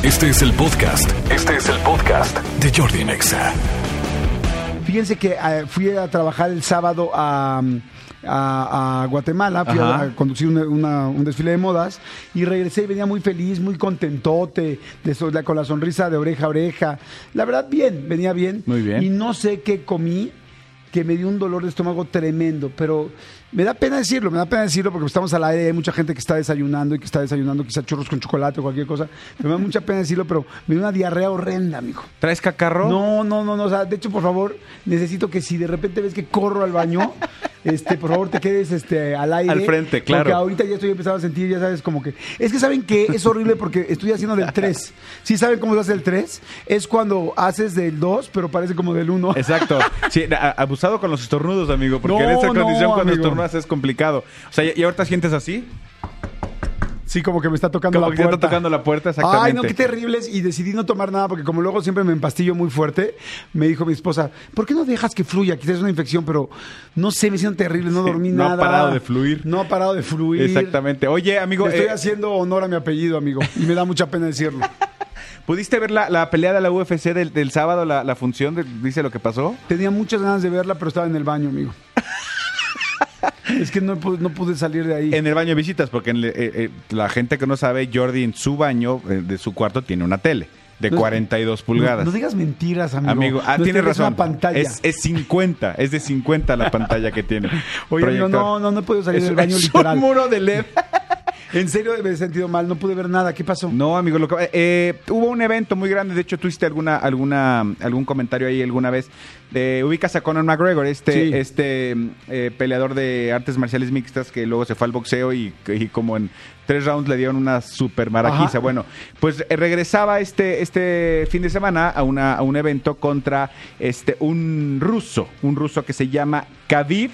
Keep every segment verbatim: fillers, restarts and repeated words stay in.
Este es el podcast. Este es el podcast de Jordi Nexa. Fíjense que uh, fui a trabajar el sábado a, a, a Guatemala, fui a, a conducir una, una, un desfile de modas y regresé y venía muy feliz, muy contentote, de so, con la sonrisa de oreja a oreja. La verdad, bien, venía bien. Muy bien. Y no sé qué comí, que me dio un dolor de estómago tremendo, pero me da pena decirlo, me da pena decirlo porque estamos al aire y hay mucha gente que está desayunando y que está desayunando quizá churros con chocolate o cualquier cosa. Me da mucha pena decirlo, pero me dio una diarrea horrenda, amigo. ¿Traes cacarro? No, no, no, no. O sea, de hecho, por favor, necesito que si de repente ves que corro al baño, este, por favor, te quedes este, al aire. Al frente, claro. Porque ahorita ya estoy empezando a sentir, ya sabes, como que... Es que saben que es horrible porque estoy haciendo del tres. ¿Sí saben cómo se hace el tres? Es cuando haces del dos, pero parece como del uno. Exacto. Sí, a- abusado con los estornudos, amigo, porque No, en esta no, condición cuando amigo. estornudas es complicado. O sea, ¿y ahorita sientes así? Sí, como que me está tocando Como la que te puerta. está tocando la puerta, exactamente. Ay, no, qué terribles. Y decidí no tomar nada porque como luego siempre me empastillo muy fuerte, me dijo mi esposa, ¿por qué no dejas que fluya? Quizás es una infección, pero no sé, me siento terrible, no dormí no ha nada. parado de fluir. No ha parado de fluir. Exactamente. Oye, amigo, Le estoy eh, haciendo honor a mi apellido, amigo. Y me da mucha pena decirlo. ¿pudiste ver la, la pelea de la U F C del, del sábado, la, la función? De, ¿Dice lo que pasó? Tenía muchas ganas de verla, pero estaba en el baño, amigo. Es que no pude, no pude salir de ahí. En el baño de visitas, porque en le- eh, eh, la gente que no sabe, Jordi en su baño eh, de su cuarto tiene una tele de No, cuarenta y dos pulgadas. No, no digas mentiras, amigo. Amigo, ah, No tiene es razón. una pantalla. Es, es cincuenta, es de cincuenta la pantalla que tiene. Oye, amigo, Proyector. no, no, no he podido salir Es, del baño es literal. un muro de L E D. En serio me he sentido mal, no pude ver nada. ¿Qué pasó? No, amigo, lo que- eh, hubo un evento muy grande. De hecho, tú hiciste alguna, alguna, algún comentario ahí alguna vez. De, ubicas a Conor McGregor, este, Sí. este eh, peleador de artes marciales mixtas que luego se fue al boxeo y, y como en tres rounds le dieron una super maraquiza. Ajá. Bueno, pues eh, regresaba este, este fin de semana a, una, a un evento contra este, un ruso, un ruso que se llama Khabib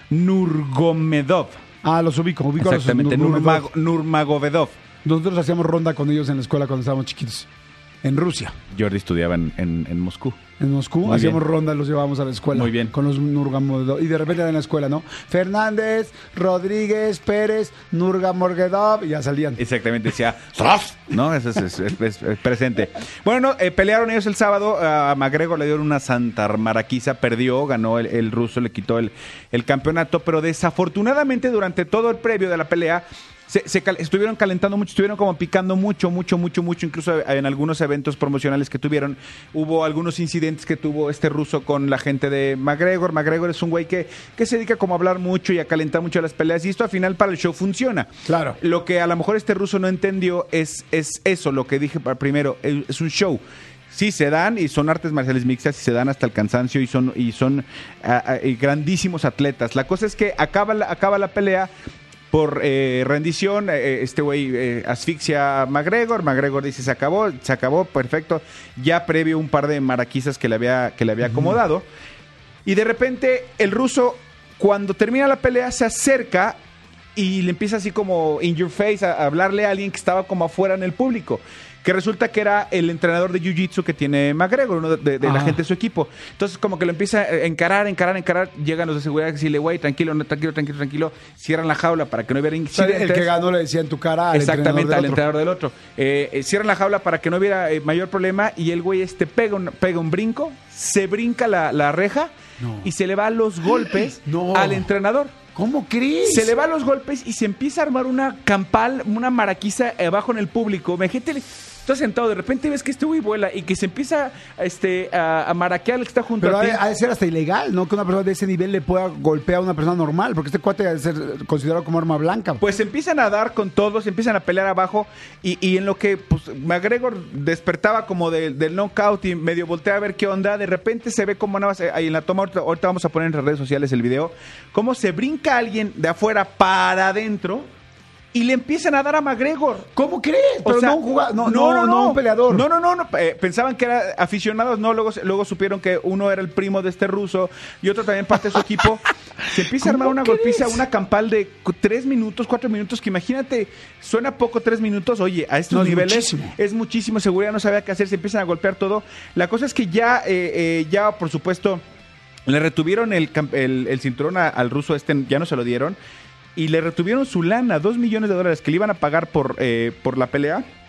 Nurmagomedov. Ah, los ubico, ubico a los Exactamente, Nurmagomedov. Nurmag- Nurmagomedov. Nosotros hacíamos ronda con ellos en la escuela cuando estábamos chiquitos. En Rusia, Jordi estudiaba en, en, en Moscú. en Moscú, Muy hacíamos bien. ronda, los llevábamos a la escuela. Muy bien. Con los Nurmagomedov. Y de repente era en la escuela, ¿no? Fernández, Rodríguez, Pérez, Nurmagomedov, y ya salían. Exactamente, decía ¡Zas! ¿No? Eso es, es- es- es- es presente. Bueno, no, eh, pelearon ellos el sábado. A McGregor le dieron una santa maraquiza, perdió, ganó el, el ruso, le quitó el, el campeonato, pero desafortunadamente durante todo el previo de la pelea. Se, se cal- estuvieron calentando mucho, estuvieron como picando mucho, mucho, mucho, mucho. Incluso en algunos eventos promocionales que tuvieron, hubo algunos incidentes que tuvo este ruso con la gente de McGregor. McGregor es un güey que, que se dedica como a hablar mucho y a calentar mucho las peleas. Y esto al final para el show funciona. Claro. Lo que a lo mejor este ruso no entendió es, es eso, lo que dije para- primero, es es un show. Sí, se dan y son artes marciales mixtas y se dan hasta el cansancio y son, y son ah, ah, y grandísimos atletas. La cosa es que acaba la, acaba la pelea por eh, rendición, eh, este güey eh, asfixia a McGregor, McGregor dice se acabó, se acabó, perfecto, ya previo un par de maraquizas que le había, que le había acomodado, y de repente el ruso cuando termina la pelea se acerca y le empieza así como in your face a, a hablarle a alguien que estaba como afuera en el público, que resulta que era el entrenador de Jiu-Jitsu que tiene McGregor, uno de, de- de la Ajá. gente de su equipo. Entonces como que lo empieza a encarar, encarar, encarar, llegan los de seguridad a decirle, güey, tranquilo, no, tranquilo, tranquilo, tranquilo, cierran la jaula para que no hubiera O sea, incidentes. el que ganó le decía en tu cara al Exactamente, al entrenador del entrenador del otro. Eh, eh, cierran la jaula para que no hubiera eh, mayor problema y el güey este pega un, pega un brinco, se brinca la, la reja No. y se le va a los golpes No. al entrenador. otro. ¿Cómo crees? Se le va a los golpes y se empieza a armar una campal, una maraquiza abajo en el público. Imagínate, estás sentado, de repente ves que este güey vuela y que se empieza este, a, a maraquear el que está junto Pero a ha ti. de, ha de ser hasta ilegal, ¿no? Que una persona de ese nivel le pueda golpear a una persona normal, porque este cuate ha de ser considerado como arma blanca. Pues empiezan a dar con todos, empiezan a pelear abajo y, y en lo que pues, McGregor despertaba como de- del knockout y medio voltea a ver qué onda, de repente se ve como nada más, eh, ahí en la toma, ahorita, ahorita vamos a poner en las redes sociales el video, cómo se brinca alguien de afuera para adentro y le empiezan a dar a McGregor. ¿Cómo crees? O Pero sea, no un jugador, no, no, no, un peleador. No, no, no, no, eh, pensaban que eran aficionados, no, luego, luego supieron que uno era el primo de este ruso y otro también parte de su equipo. Se empieza a armar ¿Cómo una crees? golpiza, una campal de cu- tres minutos, cuatro minutos, que imagínate, suena poco tres minutos, oye, a estos No, es niveles muchísimo. es muchísimo, seguridad no sabía qué hacer, se empiezan a golpear todo. La cosa es que ya, eh, eh, ya por supuesto, le retuvieron el, cam- el, el cinturón a- al ruso este, ya no se lo dieron. Y le retuvieron su lana, dos millones de dólares que le iban a pagar por, eh, por la pelea.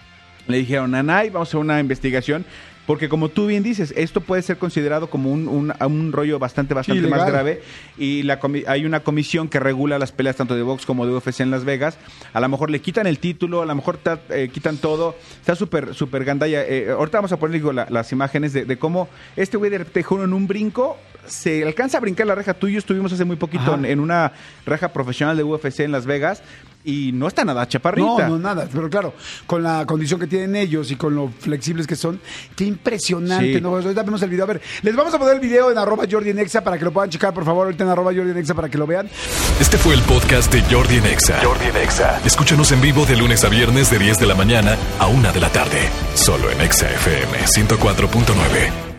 Le dijeron, Nanay, vamos a hacer una investigación. Porque como tú bien dices, esto puede ser considerado como un, un, un rollo bastante, bastante Ilegal. más grave. Y la comi- hay una comisión que regula las peleas tanto de box como de U F C en Las Vegas. A lo mejor le quitan el título, a lo mejor ta, eh, quitan todo. Está súper, súper gandalla. Eh, ahorita vamos a poner digo, la, las imágenes de, de cómo este güey de repente en un brinco se alcanza a brincar la reja. Tú y yo estuvimos hace muy poquito en, en una reja profesional de U F C en Las Vegas. Y no está nada chaparrita. No, no, nada. Pero claro, con la condición que tienen ellos y con lo flexibles que son, qué impresionante. Sí. ¿No? Ahorita vemos el video. A ver, les vamos a poner el video en arroba Jordi en Exa para que lo puedan checar, por favor. Ahorita en arroba Jordi en Exa para que lo vean. Este fue el podcast de Jordi en Exa. Jordi en Exa. Escúchanos en vivo de lunes a viernes de diez de la mañana a una de la tarde. Solo en Exa F M ciento cuatro punto nueve.